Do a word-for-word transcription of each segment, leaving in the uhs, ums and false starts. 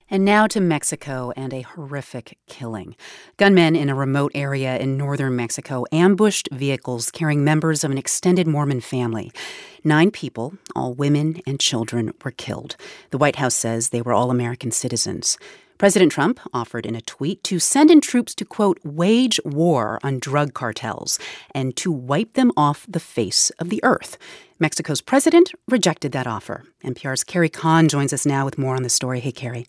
And now to Mexico and a horrific killing. Gunmen in a remote area in northern Mexico ambushed vehicles carrying members of an extended Mormon family. Nine people, all women and children, were killed. The White House says they were all American citizens. President Trump offered in a tweet to send in troops to, quote, wage war on drug cartels and to wipe them off the face of the earth. Mexico's president rejected that offer. N P R's Carrie Kahn joins us now with more on the story. Hey, Carrie.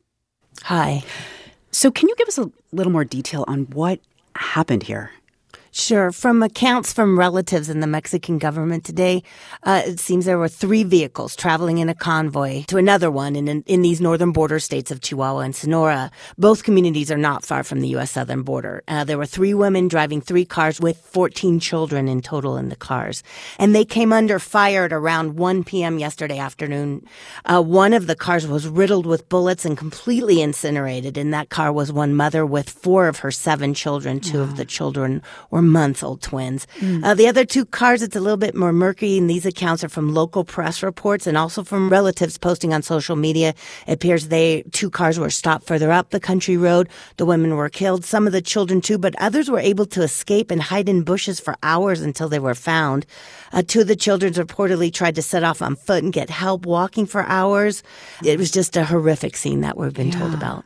Hi. So can you give us a little more detail on what happened here? Sure. From accounts from relatives in the Mexican government today, uh, it seems there were three vehicles traveling in a convoy to another one in, in in these northern border states of Chihuahua and Sonora. Both communities are not far from the U S southern border. Uh, there were three women driving three cars with fourteen children in total in the cars. And they came under fire at around one p.m. yesterday afternoon. Uh, one of the cars was riddled with bullets and completely incinerated. In that car was one mother with four of her seven children. Two wow. of the children were month-old twins. Mm. Uh, the other two cars, it's a little bit more murky, and these accounts are from local press reports and also from relatives posting on social media. It appears they two cars were stopped further up the country road. The women were killed, some of the children too, but others were able to escape and hide in bushes for hours until they were found. Uh, two of the children reportedly tried to set off on foot and get help walking for hours. It was just a horrific scene that we've been yeah. told about.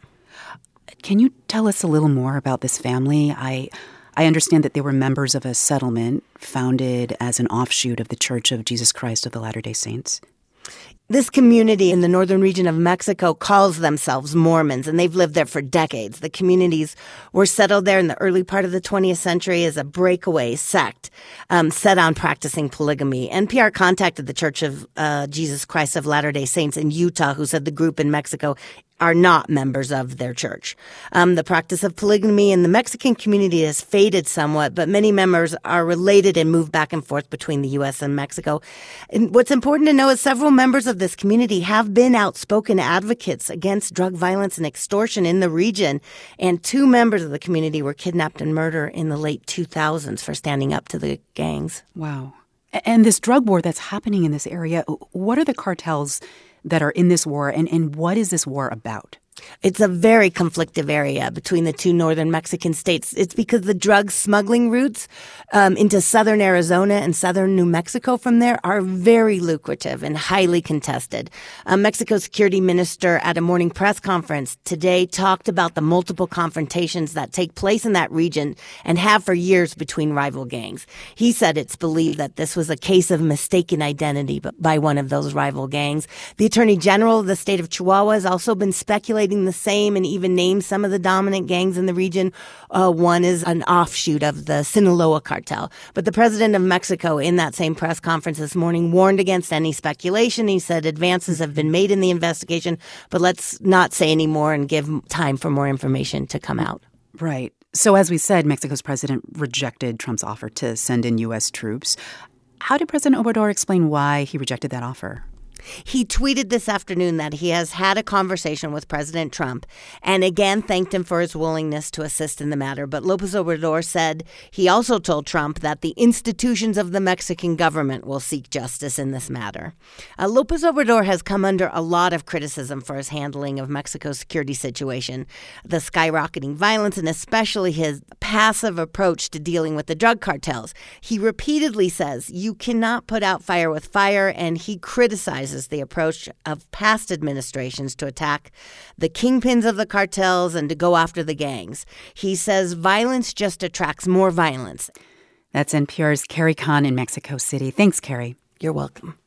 Can you tell us a little more about this family? I... I understand that they were members of a settlement founded as an offshoot of the Church of Jesus Christ of the Latter-day Saints. This community in the northern region of Mexico calls themselves Mormons, and they've lived there for decades. The communities were settled there in the early part of the twentieth century as a breakaway sect um, set on practicing polygamy. N P R contacted the Church of uh, Jesus Christ of Latter-day Saints in Utah, who said the group in Mexico are not members of their church. Um, the practice of polygamy in the Mexican community has faded somewhat, but many members are related and move back and forth between the U S and Mexico. And what's important to know is several members of this community have been outspoken advocates against drug violence and extortion in the region, and two members of the community were kidnapped and murdered in the late two thousands for standing up to the gangs. Wow. And this drug war that's happening in this area, what are the cartels that are in this war, and, and what is this war about? It's a very conflictive area between the two northern Mexican states. It's because the drug smuggling routes um, into southern Arizona and southern New Mexico from there are very lucrative and highly contested. Uh, Mexico's security minister at a morning press conference today talked about the multiple confrontations that take place in that region and have for years between rival gangs. He said it's believed that this was a case of mistaken identity by one of those rival gangs. The Attorney General of the state of Chihuahua has also been speculating the same and even named some of the dominant gangs in the region. Uh, one is an offshoot of the Sinaloa cartel. But the president of Mexico in that same press conference this morning warned against any speculation. He said advances have been made in the investigation, but let's not say any more and give time for more information to come out. Right. So as we said, Mexico's president rejected Trump's offer to send in U S troops. How did President Obrador explain why he rejected that offer? He tweeted this afternoon that he has had a conversation with President Trump and again thanked him for his willingness to assist in the matter. But López Obrador said he also told Trump that the institutions of the Mexican government will seek justice in this matter. Uh, López Obrador has come under a lot of criticism for his handling of Mexico's security situation, the skyrocketing violence, and especially his passive approach to dealing with the drug cartels. He repeatedly says you cannot put out fire with fire, and he criticizes the approach of past administrations to attack the kingpins of the cartels and to go after the gangs. He says violence just attracts more violence. That's N P R's Carrie Kahn in Mexico City. Thanks, Carrie. You're welcome.